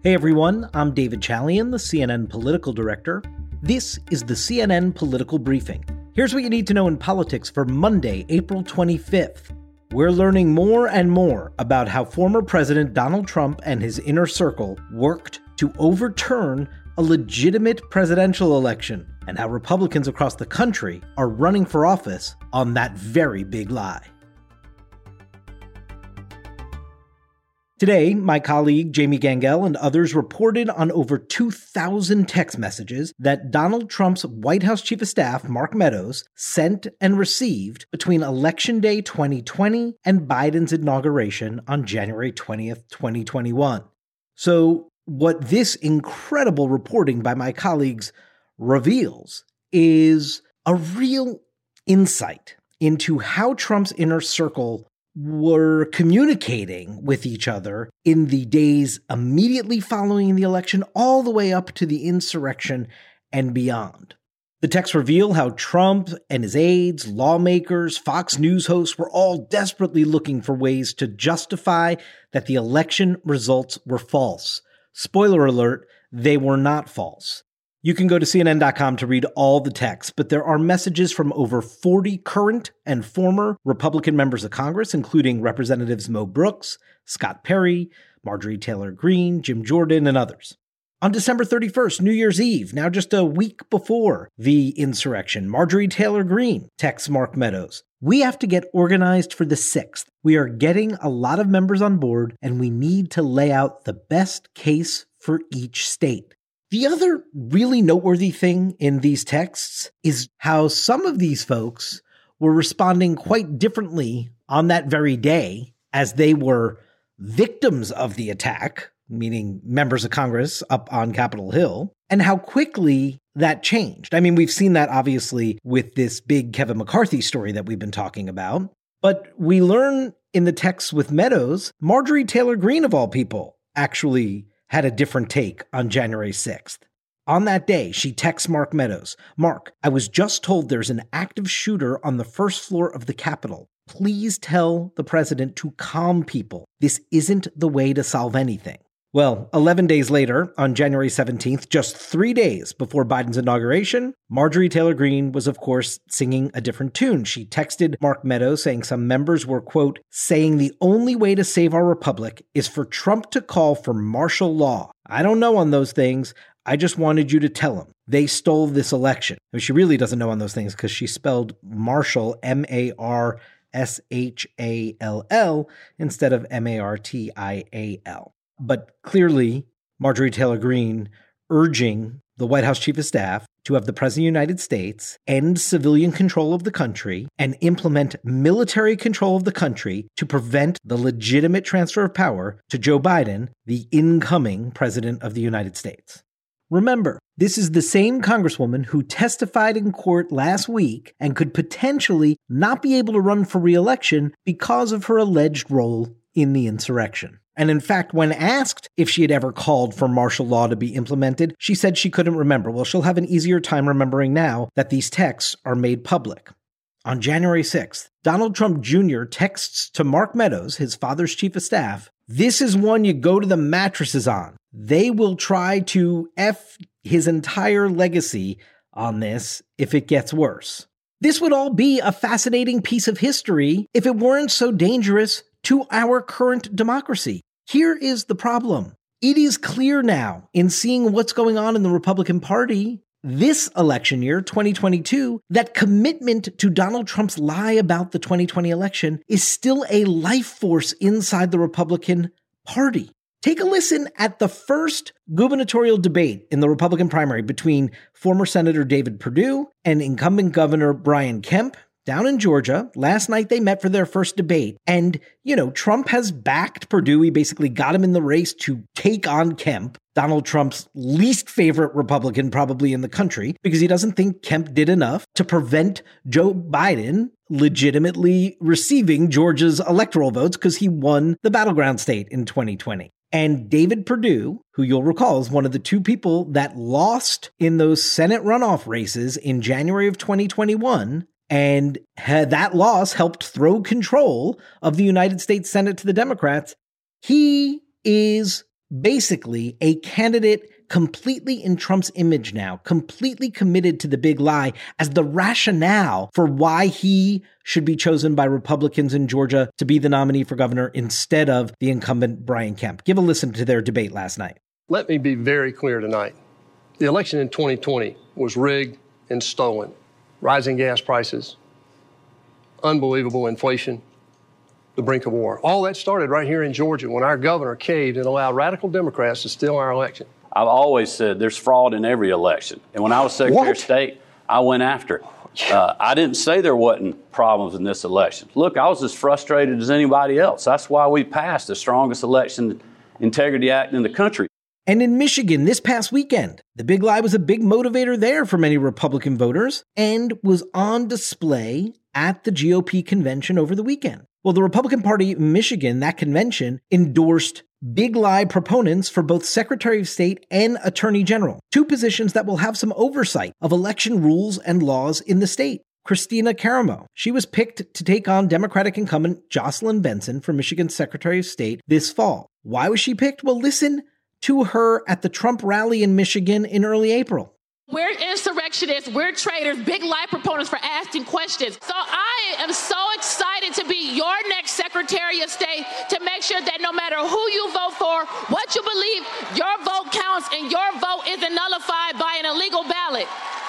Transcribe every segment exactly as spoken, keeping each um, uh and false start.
Hey everyone, I'm David Chalian, the C N N political director. This is the C N N Political Briefing. Here's what you need to know in politics for Monday, April twenty-fifth. We're learning more and more about how former President Donald Trump and his inner circle worked to overturn a legitimate presidential election, and how Republicans across the country are running for office on that very big lie. Today, my colleague Jamie Gangel and others reported on over two thousand text messages that Donald Trump's White House Chief of Staff, Mark Meadows, sent and received between Election Day twenty twenty and Biden's inauguration on January twentieth, twenty twenty-one. So, what this incredible reporting by my colleagues reveals is a real insight into how Trump's inner circle were communicating with each other in the days immediately following the election, all the way up to the insurrection and beyond. The texts reveal how Trump and his aides, lawmakers, Fox News hosts were all desperately looking for ways to justify that the election results were false. Spoiler alert, they were not false. You can go to C N N dot com to read all the texts, but there are messages from over forty current and former Republican members of Congress, including Representatives Mo Brooks, Scott Perry, Marjorie Taylor Greene, Jim Jordan, and others. On December thirty-first, New Year's Eve, now just a week before the insurrection, Marjorie Taylor Greene texts Mark Meadows, "We have to get organized for the sixth. We are getting a lot of members on board, and we need to lay out the best case for each state." The other really noteworthy thing in these texts is how some of these folks were responding quite differently on that very day as they were victims of the attack, meaning members of Congress up on Capitol Hill, and how quickly that changed. I mean, we've seen that obviously with this big Kevin McCarthy story that we've been talking about, but we learn in the texts with Meadows, Marjorie Taylor Greene, of all people, actually had a different take on January sixth. On that day, she texts Mark Meadows, "Mark, I was just told there's an active shooter on the first floor of the Capitol. Please tell the president to calm people. This isn't the way to solve anything." Well, eleven days later, on January seventeenth, just three days before Biden's inauguration, Marjorie Taylor Greene was, of course, singing a different tune. She texted Mark Meadows saying some members were, quote, "saying the only way to save our republic is for Trump to call for martial law. I don't know on those things. I just wanted you to tell him. They stole this election." I mean, she really doesn't know on those things because she spelled Marshall, M A R S H A L L, instead of M A R T I A L. But clearly, Marjorie Taylor Greene urging the White House Chief of Staff to have the President of the United States end civilian control of the country and implement military control of the country to prevent the legitimate transfer of power to Joe Biden, the incoming President of the United States. Remember, this is the same Congresswoman who testified in court last week and could potentially not be able to run for re-election because of her alleged role in the insurrection. And in fact, when asked if she had ever called for martial law to be implemented, she said she couldn't remember. Well, she'll have an easier time remembering now that these texts are made public. On January sixth, Donald Trump Junior texts to Mark Meadows, his father's chief of staff, "This is one you go to the mattresses on. They will try to F his entire legacy on this if it gets worse." This would all be a fascinating piece of history if it weren't so dangerous to our current democracy. Here is the problem. It is clear now, in seeing what's going on in the Republican Party this election year, twenty twenty-two, that commitment to Donald Trump's lie about the twenty twenty election is still a life force inside the Republican Party. Take a listen at the first gubernatorial debate in the Republican primary between former Senator David Perdue and incumbent Governor Brian Kemp down in Georgia. Last night they met for their first debate. And, you know, Trump has backed Perdue. He basically got him in the race to take on Kemp, Donald Trump's least favorite Republican probably in the country, because he doesn't think Kemp did enough to prevent Joe Biden legitimately receiving Georgia's electoral votes because he won the battleground state in twenty twenty. And David Perdue, who you'll recall is one of the two people that lost in those Senate runoff races in January of twenty twenty-one, and had that loss helped throw control of the United States Senate to the Democrats, he is basically a candidate completely in Trump's image now, completely committed to the big lie as the rationale for why he should be chosen by Republicans in Georgia to be the nominee for governor instead of the incumbent Brian Kemp. Give a listen to their debate last night. Let me be very clear tonight. The election in twenty twenty was rigged and stolen. Rising gas prices, unbelievable inflation, the brink of war. All that started right here in Georgia when our governor caved and allowed radical Democrats to steal our election. I've always said there's fraud in every election. And when I was Secretary What? of State, I went after it. Uh, I didn't say there wasn't problems in this election. Look, I was as frustrated as anybody else. That's why we passed the strongest election integrity act in the country. And in Michigan this past weekend, the big lie was a big motivator there for many Republican voters and was on display at the G O P convention over the weekend. Well, the Republican Party in Michigan, that convention, endorsed big lie proponents for both Secretary of State and Attorney General, two positions that will have some oversight of election rules and laws in the state. Christina Karamo, she was picked to take on Democratic incumbent Jocelyn Benson for Michigan's Secretary of State this fall. Why was she picked? Well, listen to her at the Trump rally in Michigan in early April. We're insurrectionists, we're traitors, big lie proponents for asking questions. So I am so excited to be your next Secretary of State to make sure that no matter who you vote for, what you believe, your vote counts and your vote isn't nullified by an illegal ballot.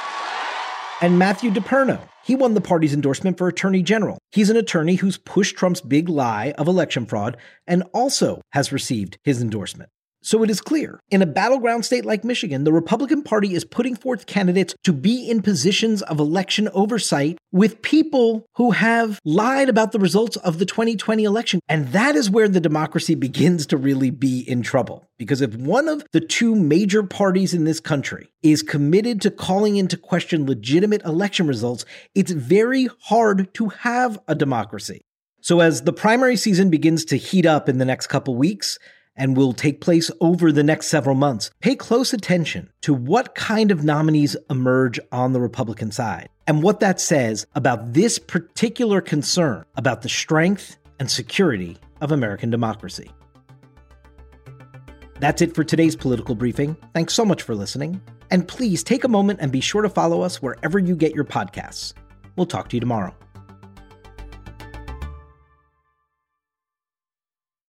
And Matthew DePerno, he won the party's endorsement for Attorney General. He's an attorney who's pushed Trump's big lie of election fraud and also has received his endorsement. So it is clear, in a battleground state like Michigan, the Republican Party is putting forth candidates to be in positions of election oversight with people who have lied about the results of the twenty twenty election. And that is where the democracy begins to really be in trouble. Because if one of the two major parties in this country is committed to calling into question legitimate election results, it's very hard to have a democracy. So as the primary season begins to heat up in the next couple weeks, and will take place over the next several months, pay close attention to what kind of nominees emerge on the Republican side and what that says about this particular concern about the strength and security of American democracy. That's it for today's political briefing. Thanks so much for listening. And please take a moment and be sure to follow us wherever you get your podcasts. We'll talk to you tomorrow.